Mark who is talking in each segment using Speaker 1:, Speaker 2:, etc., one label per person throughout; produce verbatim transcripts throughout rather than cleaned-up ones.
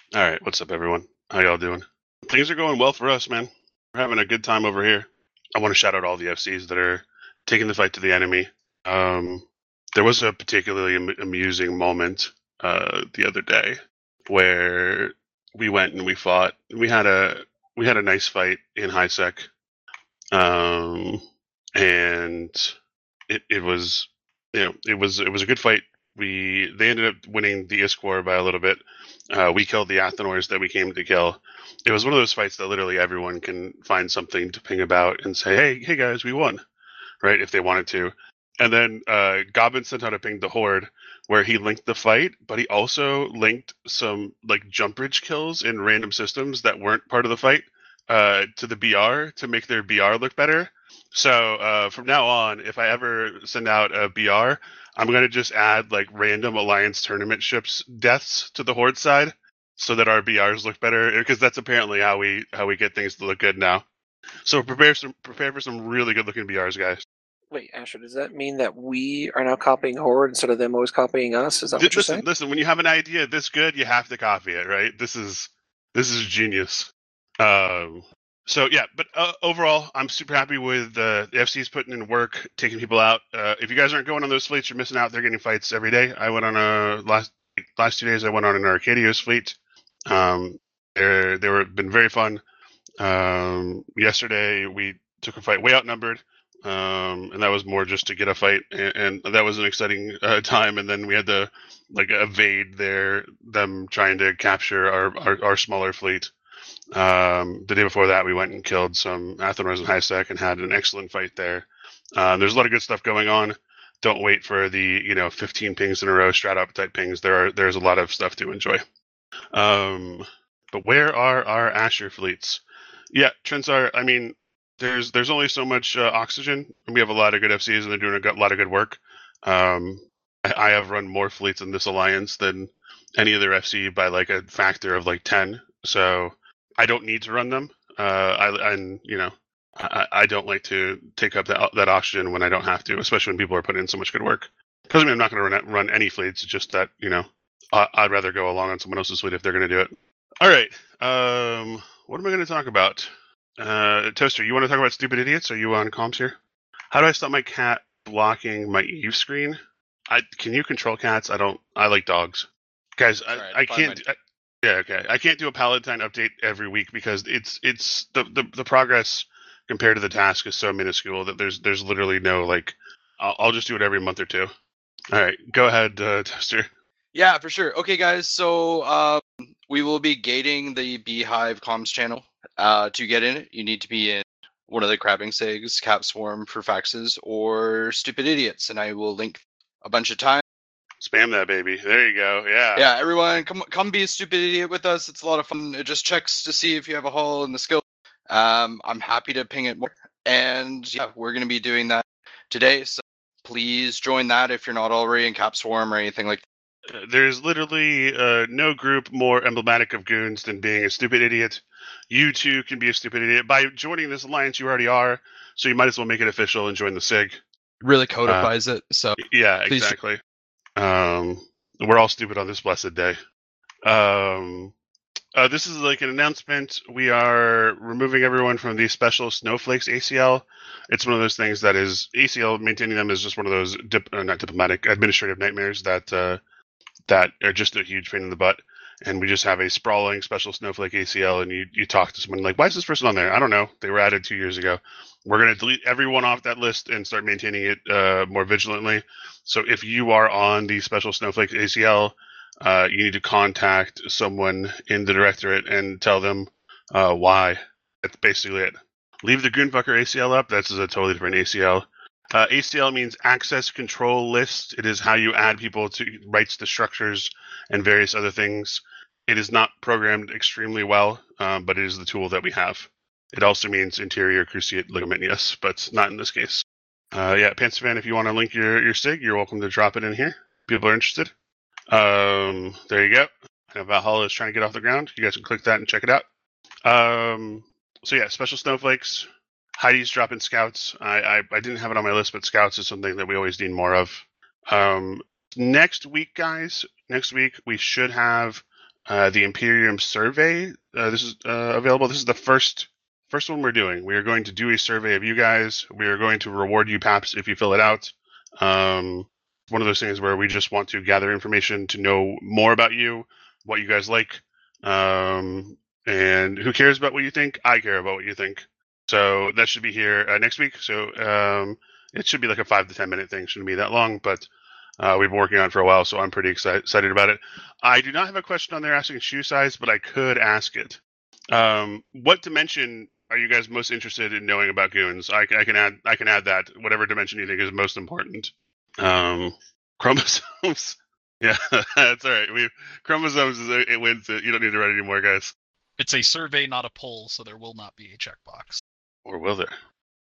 Speaker 1: All right, what's up, everyone? How y'all doing? Things are going well for us, man. We're having a good time over here. I want to shout out all the F Cs that are taking the fight to the enemy. Um, there was a particularly am- amusing moment uh, the other day where we went and we fought. We had a we had a nice fight in high sec, um, and it, it was you know it was it was a good fight. We they ended up winning the Iskor by a little bit. Uh, we killed the Athenors that we came to kill. It was one of those fights that literally everyone can find something to ping about and say, "Hey, hey guys, we won!" Right if they wanted to. And then uh, Goblin sent out a ping to Horde where he linked the fight, but he also linked some like jump bridge kills in random systems that weren't part of the fight uh, to the B R to make their B R look better. So uh, from now on, if I ever send out a B R, I'm gonna just add like random Alliance tournament ships deaths to the Horde side so that our B Rs look better because that's apparently how we how we get things to look good now. So prepare some prepare for some really good looking B Rs, guys.
Speaker 2: Wait, Asher, does that mean that we are now copying Horde instead of them always copying us? Is that what you're
Speaker 1: Listen,
Speaker 2: saying?
Speaker 1: listen. When you have an idea this good, you have to copy it, right? This is this is genius. Um, so yeah, but uh, overall, I'm super happy with uh, the F C's putting in work, taking people out. Uh, if you guys aren't going on those fleets, you're missing out. They're getting fights every day. I went on a last last two days. I went on an Arcadios fleet. Um, they're they were been very fun. Um, yesterday we took a fight way outnumbered, um, and that was more just to get a fight, and, and that was an exciting uh, time. And then we had to like evade their them trying to capture our our, our smaller fleet. Um, the day before that, we went and killed some Athenors and high sec and had an excellent fight there. Uh, there's a lot of good stuff going on. Don't wait for the you know fifteen pings in a row strat up type pings. There are there's a lot of stuff to enjoy. Um, but where are our Asher fleets? Yeah, Trensar. I mean, there's there's only so much uh, oxygen, and we have a lot of good F Cs, and they're doing a good, lot of good work. Um, I, I have run more fleets in this alliance than any other F C by like a factor of like ten. So I don't need to run them. Uh, I and you know I, I don't like to take up that that oxygen when I don't have to, especially when people are putting in so much good work. Because I mean, I'm not going to run run any fleets. It's just that you know I, I'd rather go along on someone else's fleet if they're going to do it. All right. Um, what am I going to talk about? Uh, Toaster, you want to talk about stupid idiots? Are you on comms here? How do I stop my cat blocking my Eve screen? I can you control cats? I don't. I like dogs, guys. I,
Speaker 3: Sorry,
Speaker 1: I
Speaker 3: find
Speaker 1: can't.
Speaker 3: my-
Speaker 1: I, yeah, okay. I can't do a Palatine update every week because it's it's the, the the progress compared to the task is so minuscule that there's there's literally no like. I'll, I'll just do it every month or two. All right, go ahead, uh, Toaster.
Speaker 3: Yeah, for sure. Okay, guys. So um, we will be gating the Beehive comms channel. Uh, to get in it, you need to be in one of the Crabbing Sigs, Cap Swarm for faxes, or Stupid Idiots, and I will link a bunch of times.
Speaker 1: Spam that baby. There you go. Yeah.
Speaker 3: Yeah, everyone, come come be a Stupid Idiot with us. It's a lot of fun. It just checks to see if you have a hull and the skill. Um, I'm happy to ping it more, and yeah, we're gonna be doing that today. So please join that if you're not already in Cap Swarm or anything like that.
Speaker 1: There's literally uh, no group more emblematic of goons than being a stupid idiot. You too can be a stupid idiot. By joining this alliance, you already are, so you might as well make it official and join the SIG.
Speaker 3: Really
Speaker 1: Uh,
Speaker 3: codifies it. So
Speaker 1: yeah,
Speaker 3: please.
Speaker 1: exactly. Um, we're all stupid on this blessed day. Um, uh, this is like an announcement. We are removing everyone from the special Snowflakes A C L. It's one of those things that is A C L maintaining them is just one of those dip, uh, not diplomatic administrative nightmares that uh, that are just a huge pain in the butt. And we just have a sprawling special Snowflake A C L, and you, you talk to someone like, why is this person on there? I don't know. They were added two years ago. We're going to delete everyone off that list and start maintaining it uh, more vigilantly. So if you are on the special Snowflake A C L, uh, you need to contact someone in the directorate and tell them uh, why. That's basically it. Leave the Goonfucker A C L up. That's a totally different A C L. Uh, A C L means access control list. It is how you add people to rights to structures and various other things. It is not programmed extremely well, um, but it is the tool that we have. It also means interior cruciate ligament, yes, but not in this case. Uh, yeah, Pantsafan, if you want to link your, your SIG, you're welcome to drop it in here. People are interested. Um, there you go. I know Valhalla is trying to get off the ground. You guys can click that and check it out. Um, so yeah, special snowflakes. Heidi's dropping scouts. I, I I didn't have it on my list, but scouts is something that we always need more of. Um, next week, guys. Next week we should have uh, the Imperium survey. Uh, this is uh, available. This is the first first one we're doing. We are going to do a survey of you guys. We are going to reward you, Paps, if you fill it out. Um, one of those things where we just want to gather information to know more about you, what you guys like, um, and who cares about what you think? I care about what you think. So that should be here uh, next week. So um, it should be like a five to ten minute thing. Shouldn't be that long, but uh, we've been working on it for a while, so I'm pretty excited excited about it. I do not have a question on there asking shoe size, but I could ask it. Um, what dimension are you guys most interested in knowing about goons? I, I can add I can add that whatever dimension you think is most important. Um, chromosomes. Yeah, that's all right. We chromosomes is a, it wins it. You don't need to write anymore, guys.
Speaker 4: It's a survey, not a poll, so there will not be a checkbox.
Speaker 1: Or will there?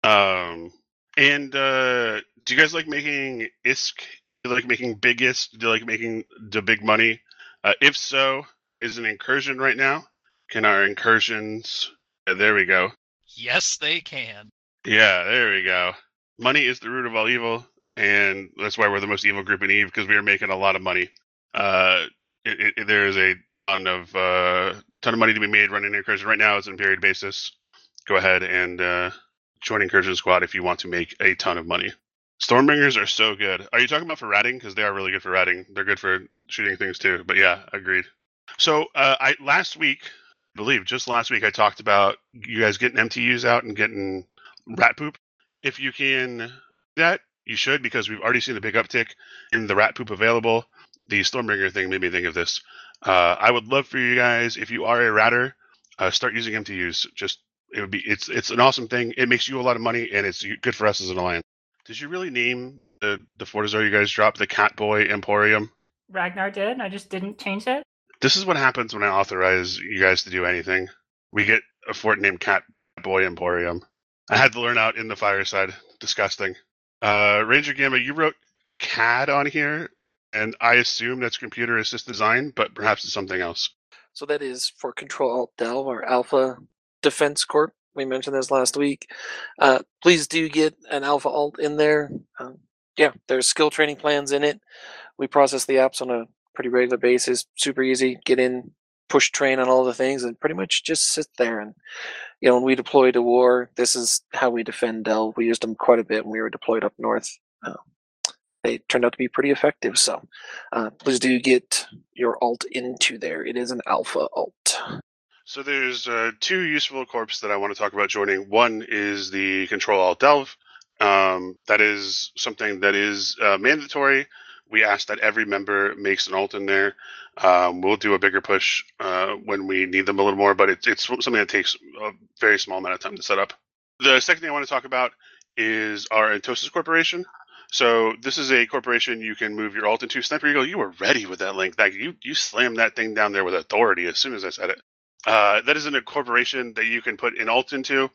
Speaker 1: Um, and uh, do you guys like making I S K? Do you like making big I S K? Do you like making the big money? Uh, if so, is an incursion right now? Can our incursions? Uh, there we go.
Speaker 4: Yes, they can.
Speaker 1: Yeah, there we go. Money is the root of all evil, and that's why we're the most evil group in EVE, because we are making a lot of money. Uh, it, it, there is a ton of uh, ton of money to be made running an incursion right now. It's on a period basis. Go ahead and uh, join Incursion Squad if you want to make a ton of money. Stormbringers are so good. Are you talking about for ratting? Because they are really good for ratting. They're good for shooting things too. But yeah, agreed. So uh, I last week, I believe just last week, I talked about you guys getting M T Us out and getting rat poop. If you can do that, you should, because we've already seen a big uptick in the rat poop available. The Stormbringer thing made me think of this. Uh, I would love for you guys, if you are a ratter, uh, start using M T Us. Just it would be it's it's an awesome thing. It makes you a lot of money, and it's good for us as an alliance. Did you really name the the Fortizar you guys dropped the Catboy Emporium?
Speaker 5: Ragnar did. I just didn't change it.
Speaker 1: This is what happens when I authorize you guys to do anything. We get a fort named Catboy Emporium. I had to learn out in the fireside. Disgusting. Uh, Ranger Gamma, you wrote C A D on here, and I assume that's computer assisted design, but perhaps it's something else.
Speaker 2: So that is for Control Alt Delve, or Alpha Defense Corp. We mentioned this last week. Uh, please do get an Alpha Alt in there. Um, yeah, there's skill training plans in it. We process the apps on a pretty regular basis. Super easy. Get in, push train on all the things, and pretty much just sit there. And you know, when we deploy to war, this is how we defend Delve. We used them quite a bit when we were deployed up north. Uh, they turned out to be pretty effective. So uh, please do get your alt into there. It is an Alpha Alt.
Speaker 1: So there's uh, two useful corps that I want to talk about joining. One is the Control Alt Delve. Um, that is something that is uh, mandatory. We ask that every member makes an alt in there. Um, we'll do a bigger push uh, when we need them a little more, but it's it's something that takes a very small amount of time to set up. The second thing I want to talk about is our Entosis Corporation. So this is a corporation you can move your alt into. Sniper Eagle, you were ready with that link. Like you, you slammed that thing down there with authority as soon as I said it. Uh, that is in a corporation that you can put an alt into,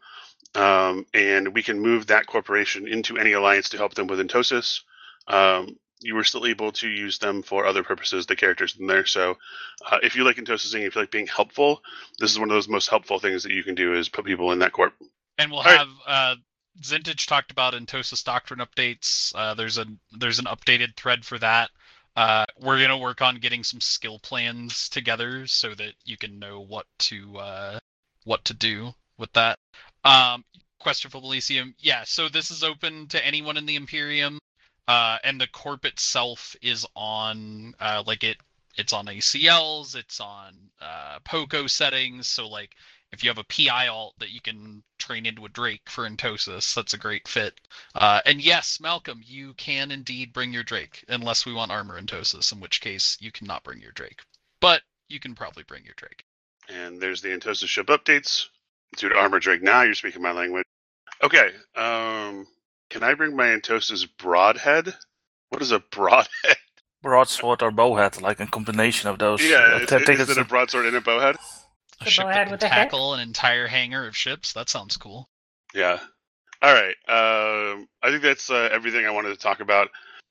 Speaker 1: um, and we can move that corporation into any alliance to help them with Entosis. Um, you were still able to use them for other purposes, the characters in there. So uh, if you like Entosising, if you like being helpful, this is one of those most helpful things that you can do is put people in that corp.
Speaker 4: And we'll
Speaker 1: All
Speaker 4: have uh, Zintage talked about Entosis Doctrine updates. Uh, there's a there's an updated thread for that. Uh, we're going to work on getting some skill plans together so that you can know what to uh, what to do with that. Um, question for Elysium. Yeah, so this is open to anyone in the Imperium, uh, and the corp itself is on uh, like it it's on A C Ls, it's on uh, POCO settings. So like if you have a P I alt that you can train into a Drake for Entosis, that's a great fit. Uh, and yes, Malcolm, you can indeed bring your Drake, unless we want armor Entosis, in which case you cannot bring your Drake. But you can probably bring your Drake.
Speaker 1: And there's the Entosis ship updates. Dude, armor Drake, now you're speaking my language. Okay, um, can I bring my Entosis broadhead? What is a broadhead?
Speaker 6: Broadsword or bowhead, like a combination of those.
Speaker 1: Yeah,
Speaker 6: I
Speaker 1: is,
Speaker 6: think
Speaker 1: is
Speaker 6: it's
Speaker 1: it a broadsword and a bowhead?
Speaker 4: A
Speaker 5: The
Speaker 4: ship
Speaker 5: bowhead
Speaker 4: that can
Speaker 5: with the head?
Speaker 4: tackle an entire hangar of ships? That sounds cool.
Speaker 1: Yeah. All right. Um, I think that's uh, everything I wanted to talk about.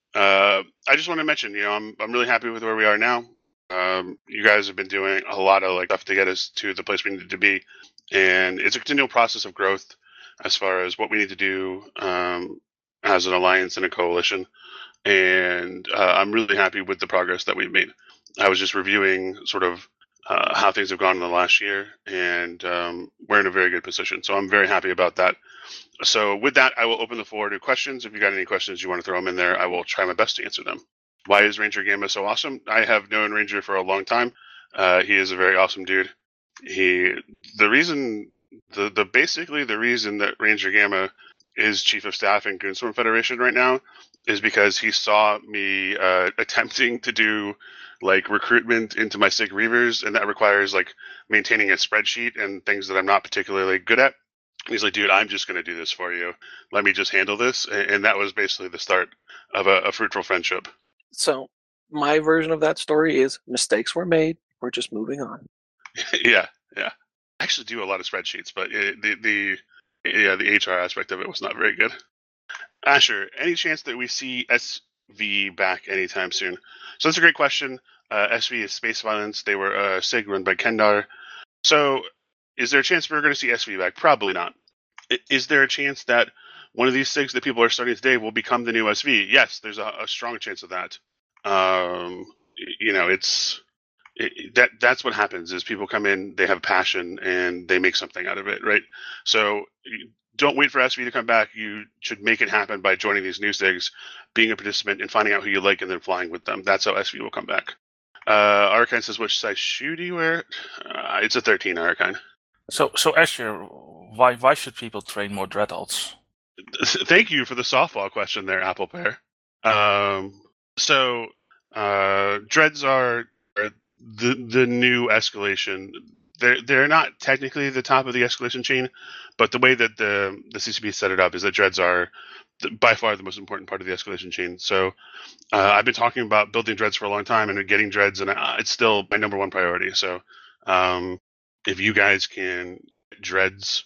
Speaker 1: Uh, I just want to mention, you know, I'm I'm really happy with where we are now. Um, you guys have been doing a lot of like stuff to get us to the place we need to be, and it's a continual process of growth as far as what we need to do um, as an alliance and a coalition. And uh, I'm really happy with the progress that we've made. I was just reviewing sort of uh, how things have gone in the last year, and um, we're in a very good position. So I'm very happy about that. So with that, I will open the floor to questions. If you got any questions you want to throw them in there, I will try my best to answer them. Why is Ranger Gamma so awesome? I have known Ranger for a long time. Uh, he is a very awesome dude. He, the reason, the, the basically the reason that Ranger Gamma is chief of staff in Goonswarm Federation right now is because he saw me uh, attempting to do like recruitment into my Sig Reavers, and that requires like maintaining a spreadsheet and things that I'm not particularly good at. And he's like, dude, I'm just going to do this for you. Let me just handle this. And that was basically the start of a, a fruitful friendship.
Speaker 2: So my version of that story is mistakes were made. We're just moving on.
Speaker 1: yeah, yeah. I actually do a lot of spreadsheets, but it, the the yeah the H R aspect of it was not very good. Asher, any chance that we see S V back anytime soon? So that's a great question. Uh, S V is Space Violence. They were uh, Sig run by Kendar. So is there a chance we're going to see S V back? Probably not. I- Is there a chance that one of these Sigs that people are starting today will become the new S V? Yes, there's a, a strong chance of that. Um, y- you know, it's it, that that's what happens is people come in, they have passion, and they make something out of it, right? So you- don't wait for S V to come back. You should make it happen by joining these new Sigs, being a participant, and finding out who you like, and then flying with them. That's how S V will come back. Uh, Arcane says, which size shoe do you wear? Uh, it's a thirteen, Arcane.
Speaker 6: So, so Asher, why why should people train more Dreadalts?
Speaker 1: Thank you for the softball question there, Apple Pear. Um, so, uh, Dreads are, are the the new escalation. They're they're not technically the top of the escalation chain, but the way that the the C C P set it up is that Dreads are the, by far the most important part of the escalation chain. So, uh, I've been talking about building Dreads for a long time and getting Dreads, and uh, it's still my number one priority. So, um, if you guys can get Dreads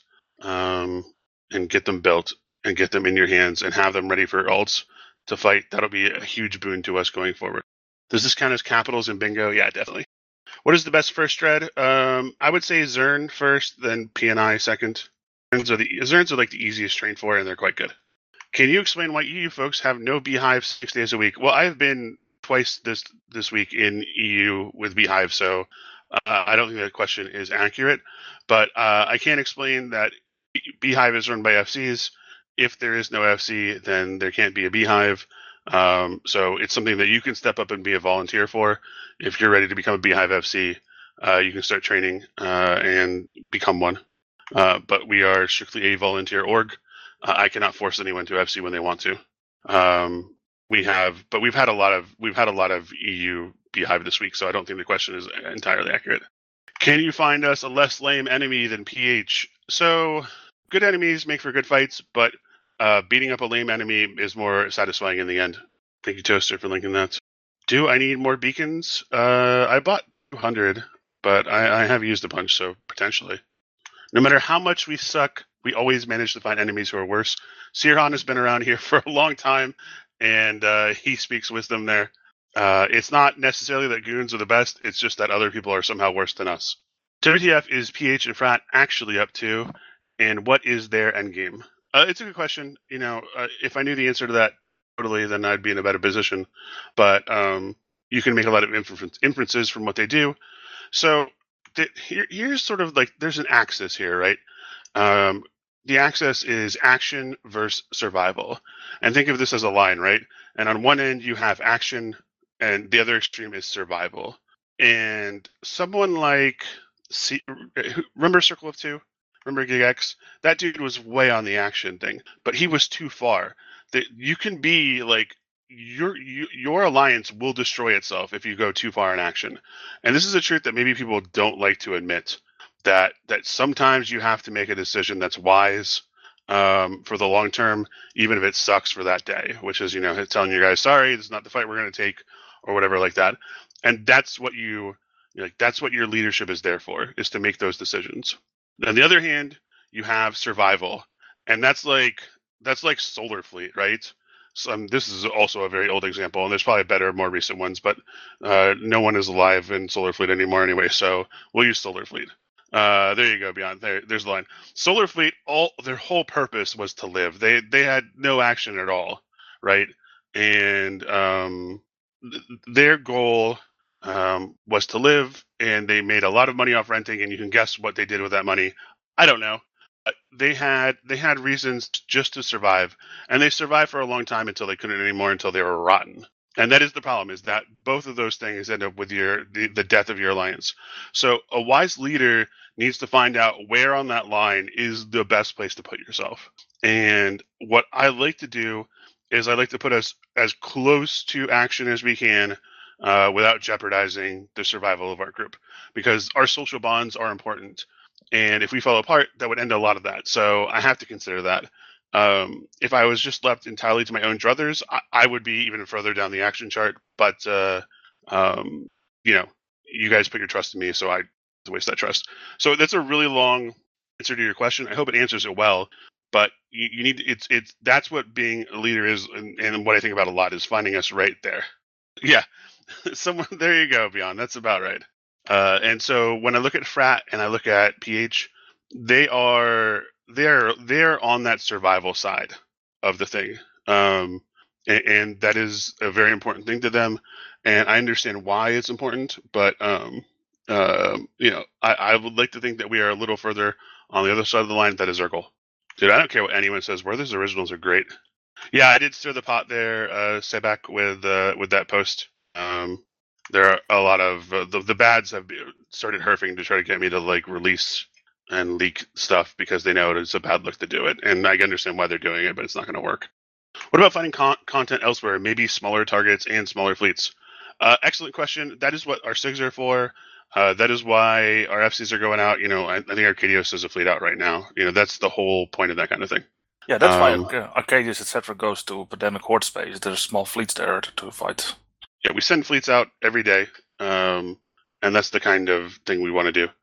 Speaker 1: um, and get them built and get them in your hands and have them ready for ults to fight, that'll be a huge boon to us going forward. Does this count as capitals in bingo? Yeah, definitely. What is the best first dread? Um, I would say Zern first, then P N I second. Zerns are the Zerns are like the easiest train for, and they're quite good. Can you explain why you folks have no Beehive six days a week? Well, I've been twice this this week in E U with Beehive, so uh, I don't think that question is accurate. But uh, I can explain that Beehive is run by F Cs. If there is no F C, then there can't be a Beehive. Um, so it's something that you can step up and be a volunteer for. If you're ready to become a Beehive F C, uh, you can start training uh, and become one. Uh, but we are strictly a volunteer org. Uh, I cannot force anyone to F C when they want to. Um, we have, but we've had a lot of we've had a lot of E U Beehive this week, so I don't think the question is entirely accurate. Can you find us a less lame enemy than P H? So good enemies make for good fights, but uh, beating up a lame enemy is more satisfying in the end. Thank you, Toaster, for linking that. Do I need more beacons? Uh, I bought two hundred, but I, I have used a bunch, so potentially. No matter how much we suck, we always manage to find enemies who are worse. Sirhan has been around here for a long time, and uh, he speaks wisdom there. Uh, it's not necessarily that goons are the best, it's just that other people are somehow worse than us. W T F is P H and Frat actually up to, and what is their endgame? Uh, it's a good question. You know, uh, if I knew the answer to that totally, then I'd be in a better position. But um, you can make a lot of infer- inferences from what they do. So th- here, here's sort of like there's an axis here, right? Um, the axis is action versus survival, and think of this as a line, right? And on one end you have action, and the other extreme is survival. And someone like, C- remember Circle of Two? Remember Gig X? That dude was way on the action thing, but he was too far. That you can be like your you, your alliance will destroy itself if you go too far in action, and this is a truth that maybe people don't like to admit. That that sometimes you have to make a decision that's wise um, for the long term, even if it sucks for that day. Which is, you know, telling you guys, sorry, this is not the fight we're going to take, or whatever like that. And that's what you like. That's what your leadership is there for, is to make those decisions. On the other hand, you have survival, and that's like that's like Solar Fleet, right? So, um, this is also a very old example, and there's probably better, more recent ones, but uh, no one is alive in Solar Fleet anymore anyway, so we'll use Solar Fleet. Uh, there you go, Beyond. There, there's the line. Solar Fleet, all their whole purpose was to live. They they had no action at all, right? And um, th- their goal um, was to live and they made a lot of money off renting, and you can guess what they did with that money. I don't know. But they had they had reasons just to survive, and they survived for a long time until they couldn't anymore, until they were rotten. And that is the problem, is that both of those things end up with your the, the death of your alliance. So a wise leader needs to find out where on that line is the best place to put yourself. And what I like to do is I like to put us as close to action as we can uh, without jeopardizing the survival of our group, because our social bonds are important. And if we fall apart, that would end a lot of that. So I have to consider that. Um, if I was just left entirely to my own druthers, I, I would be even further down the action chart. But, uh, um, you know, you guys put your trust in me, so I to waste that trust. So that's a really long answer to your question. I hope it answers it well. But you, you need it's it's that's what being a leader is, and, and what I think about a lot is finding us right there. Yeah, someone there you go, Beyond. That's about right. Uh, and so when I look at Frat and I look at P H, they are they're they're on that survival side of the thing, um, and, and that is a very important thing to them. And I understand why it's important, but um, uh, you know, I, I would like to think that we are a little further on the other side of the line. That is our goal. Dude, I don't care what anyone says. Werther's originals are great. Yeah, I did stir the pot there, uh, Sebak, with uh, with that post. Um, there are a lot of uh, the the bads have started herfing to try to get me to like release and leak stuff because they know it's a bad look to do it, and I understand why they're doing it, but it's not going to work. What about finding con- content elsewhere, maybe smaller targets and smaller fleets? Uh, excellent question. That is what our SIGs are for. Uh, that is why our F Cs are going out. You know, I, I think Arcadios has a fleet out right now. You know, that's the whole point of that kind of thing.
Speaker 6: Yeah, that's
Speaker 1: Um,
Speaker 6: why Arca- Arcadius, et cetera, goes to Pandemic Horde space. There's small fleets there to, to fight.
Speaker 1: Yeah, we send fleets out every day, um, and that's the kind of thing we want to do.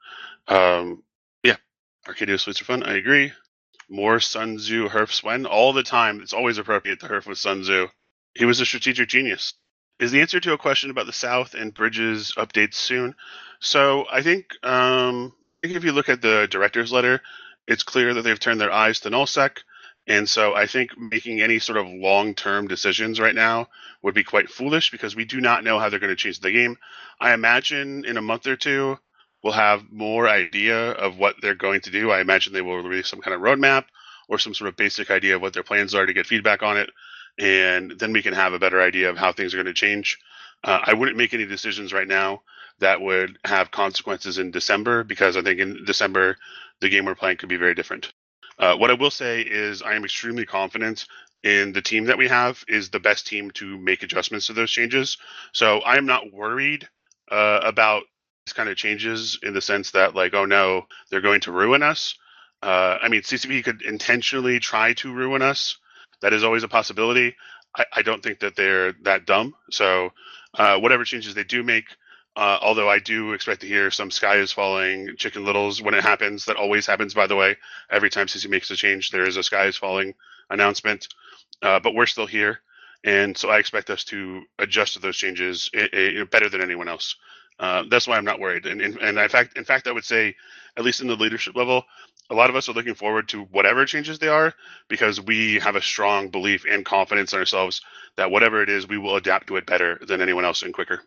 Speaker 1: Um, yeah, Arcadios fleets are fun. I agree. More Sun Tzu, Herf Swen, all the time. It's always appropriate to Herf with Sun Tzu. He was a strategic genius. Is the answer to a question about the South and bridges updates soon? So I think, um, I think if you look at the director's letter, it's clear that they've turned their eyes to nullsec. And so I think making any sort of long-term decisions right now would be quite foolish because we do not know how they're going to change the game. I imagine in a month or two, we'll have more idea of what they're going to do. I imagine they will release some kind of roadmap or some sort of basic idea of what their plans are to get feedback on it. And then we can have a better idea of how things are going to change. Uh, I wouldn't make any decisions right now that would have consequences in December, because I think in December, the game we're playing could be very different. Uh, what I will say is I am extremely confident in the team that we have is the best team to make adjustments to those changes. So I am not worried uh, about these kind of changes in the sense that, like, oh no, they're going to ruin us. Uh, I mean, C C P could intentionally try to ruin us. That is always a possibility. I, I don't think that they're that dumb. So uh, whatever changes they do make, uh, although I do expect to hear some sky is falling, chicken littles when it happens. That always happens, by the way. Every time C C makes a change, there is a sky is falling announcement. Uh, but we're still here. And so I expect us to adjust to those changes I- I- better than anyone else. Uh, that's why I'm not worried. And, and, and in fact, in fact, I would say, at least in the leadership level, a lot of us are looking forward to whatever changes they are, because we have a strong belief and confidence in ourselves that whatever it is, we will adapt to it better than anyone else and quicker.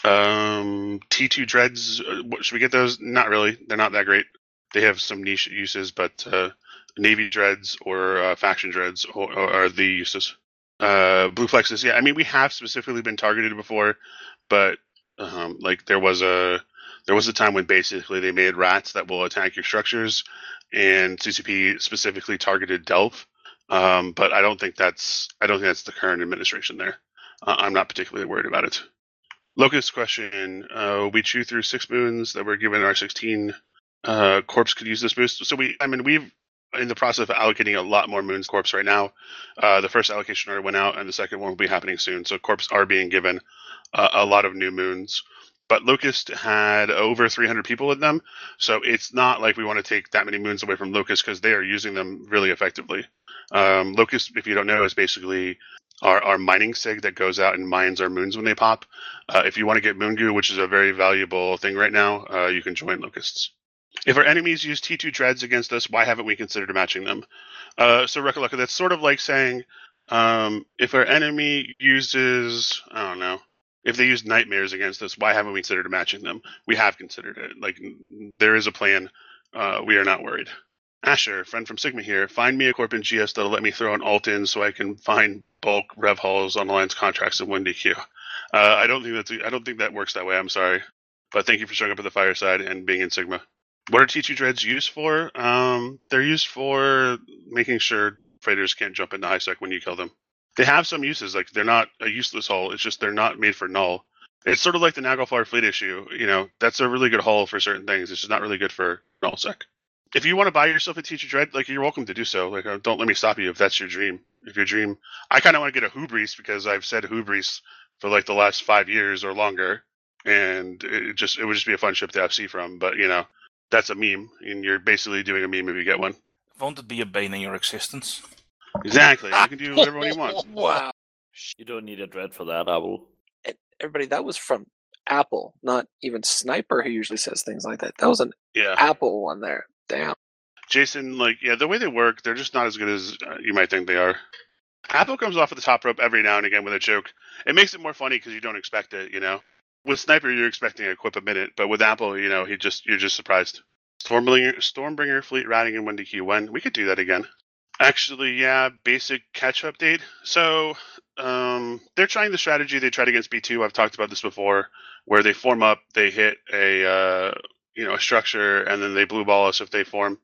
Speaker 1: Um, T two dreads, uh, should we get those? Not really. They're not that great. They have some niche uses, but uh, Navy dreads or uh, faction dreads are, are the uses. Uh, Blue Plexus, yeah. I mean, we have specifically been targeted before, but um, like there was a there was a time when basically they made rats that will attack your structures, and C C P specifically targeted Delph. Um, but I don't think that's I don't think that's the current administration there. Uh, I'm not particularly worried about it. Locust question: uh, we chew through six moons that were given our sixteen. Uh, Corpse could use this boost. So we, I mean, we've in the process of allocating a lot more moons Corpse right now. Uh, the first allocation already went out, and the second one will be happening soon. So Corpse are being given uh, a lot of new moons. But Locust had over three hundred people in them, so it's not like we want to take that many moons away from Locust because they are using them really effectively. Um, Locust, if you don't know, is basically our, our mining sig that goes out and mines our moons when they pop. Uh, if you want to get Moon Goo, which is a very valuable thing right now, uh, you can join Locusts. If our enemies use T two dreads against us, why haven't we considered matching them? Uh, so Recollector, that's sort of like saying, um, if our enemy uses, I don't know, if they use nightmares against us, why haven't we considered matching them? We have considered it. Like, there is a plan. Uh, we are not worried. Asher, friend from Sigma here. Find me a corp in G S that'll let me throw an alt in so I can find bulk rev halls on Alliance contracts in one D Q. Uh, I don't think that's. I don't think that works that way. I'm sorry, but thank you for showing up at the fireside and being in Sigma. What are T two dreads used for? Um, they're used for making sure freighters can't jump into high sec when you kill them. They have some uses, like they're not a useless hull. It's just they're not made for null. It's sort of like the Naglfar fleet issue. You know, that's a really good hull for certain things. It's just not really good for null sec. If you want to buy yourself a T two dread, like you're welcome to do so. Like, uh, don't let me stop you if that's your dream. If your dream, I kind of want to get a Hubris because I've said Hubris for like the last five years or longer, and it just it would just be a fun ship to F C from. But you know, that's a meme, and you're basically doing a meme if you get one.
Speaker 6: Won't it be a bane in your existence?
Speaker 1: Exactly. You can do whatever you want.
Speaker 2: Wow.
Speaker 7: You don't need a dread for that, Apple.
Speaker 2: And everybody, that was from Apple, not even Sniper, who usually says things like that. That was an
Speaker 1: Yeah.
Speaker 2: Apple one there. Damn.
Speaker 1: Jason, like, yeah, the way they work, they're just not as good as uh, you might think they are. Apple comes off at the top rope every now and again with a joke. It makes it more funny because you don't expect it, you know? With Sniper, you're expecting a quip a minute, but with Apple, you know, he just you're just surprised. Stormbringer, Stormbringer fleet routing in one D Q one. We could do that again. Actually, yeah, basic catch update. So, um, they're trying the strategy they tried against B two. I've talked about this before, where they form up, they hit a, uh, you know, a structure, and then they blue ball us if they form.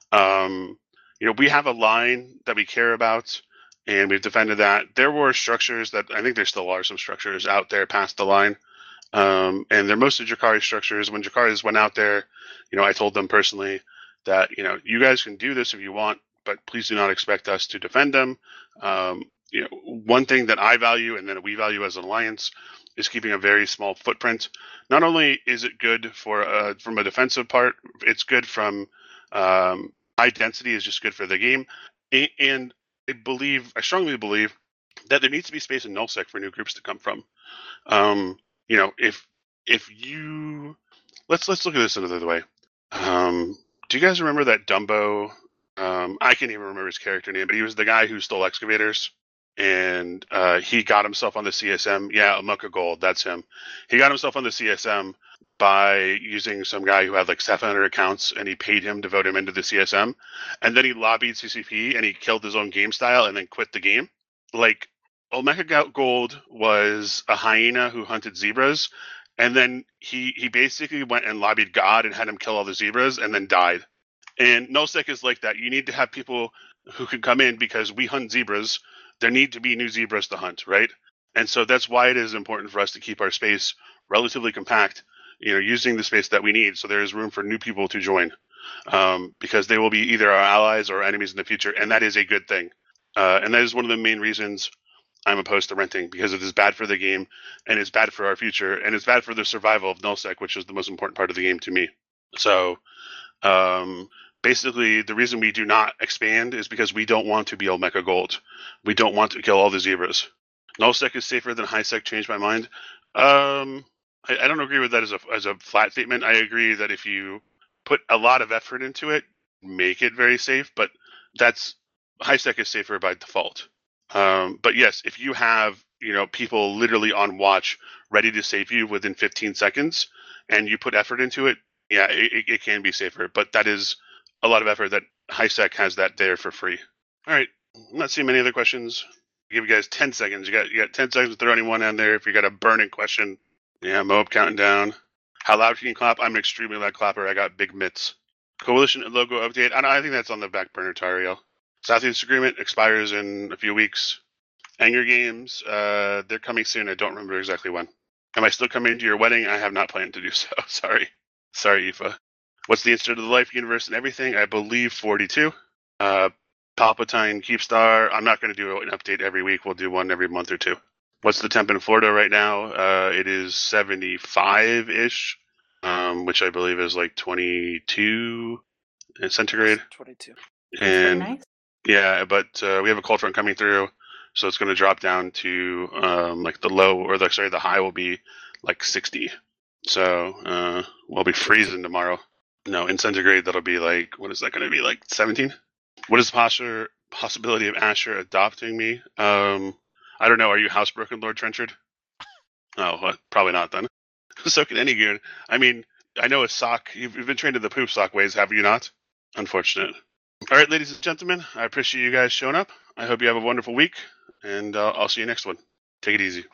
Speaker 1: Um, you know, we have a line that we care about, and we've defended that. There were structures that I think there still are some structures out there past the line, um, and they're mostly Drakari structures. When Drakaris went out there, you know, I told them personally that you know you guys can do this if you want, but please do not expect us to defend them. Um, you know, one thing that I value and that we value as an alliance is keeping a very small footprint. Not only is it good for uh, from a defensive part, it's good from um, high density is just good for the game, and I believe, I strongly believe that there needs to be space in nullsec for new groups to come from. Um, you know, if if you let's let's look at this another way. Um, do you guys remember that Dumbo? Um, I can't even remember his character name, but he was the guy who stole excavators, and uh, he got himself on the C S M. Yeah, Amuka Gold, that's him. He got himself on the C S M by using some guy who had like seven hundred accounts, and he paid him to vote him into the C S M, and then he lobbied C C P, and he killed his own game style, and then quit the game. Like, Omega Gold was a hyena who hunted zebras, and then he he basically went and lobbied God and had him kill all the zebras, and then died. And nullsec is like that. You need to have people who can come in because we hunt zebras. There need to be new zebras to hunt, right? And so that's why it is important for us to keep our space relatively compact, you know, using the space that we need so there is room for new people to join, um, because they will be either our allies or enemies in the future, and that is a good thing. Uh, and that is one of the main reasons I'm opposed to renting, because it is bad for the game, and it's bad for our future, and it's bad for the survival of nullsec, which is the most important part of the game to me. So, um, basically, the reason we do not expand is because we don't want to be Omega Gold. We don't want to kill all the zebras. Nullsec is safer than highsec. Changed my mind. Um, I, I don't agree with that as a as a flat statement. I agree that if you put a lot of effort into it, make it very safe. But that's highsec is safer by default. Um, but yes, if you have you know people literally on watch, ready to save you within fifteen seconds, and you put effort into it, yeah, it, it can be safer. But that is a lot of effort that highsec has that there for free. All right, I'm not seeing many other questions. I'll give you guys ten seconds. You got you got ten seconds to throw anyone on there if you got a burning question. Yeah, Moab counting down. How loud can you clap? I'm an extremely loud clapper. I got big mitts. Coalition logo update. I, I think that's on the back burner, Tariel. Southeast Agreement expires in a few weeks. Anger Games, uh, they're coming soon. I don't remember exactly when. Am I still coming to your wedding? I have not planned to do so. Sorry. Sorry, Aoife. What's the instant of the life universe and everything? I believe forty-two. Uh, Palpatine Keepstar. I'm not going to do an update every week. We'll do one every month or two. What's the temp in Florida right now? Uh, it is seventy-five-ish, um, which I believe is like twenty-two centigrade.
Speaker 2: twenty-two.
Speaker 5: That's pretty
Speaker 1: And
Speaker 5: nice.
Speaker 1: yeah, but uh, we have a cold front coming through, so it's going to drop down to um, like the low, or the sorry, the high will be like sixty. So uh, we'll be freezing tomorrow. No, in centigrade, that'll be like, what is that going to be, like seventeen? What is the posture, possibility of Asher adopting me? Um, I don't know. Are you housebroken, Lord Trenchard? Oh, well, probably not then. So can any goon. I mean, I know a sock. You've, you've been trained in the poop sock ways, have you not? Unfortunate. All right, ladies and gentlemen, I appreciate you guys showing up. I hope you have a wonderful week, and uh, I'll see you next one. Take it easy.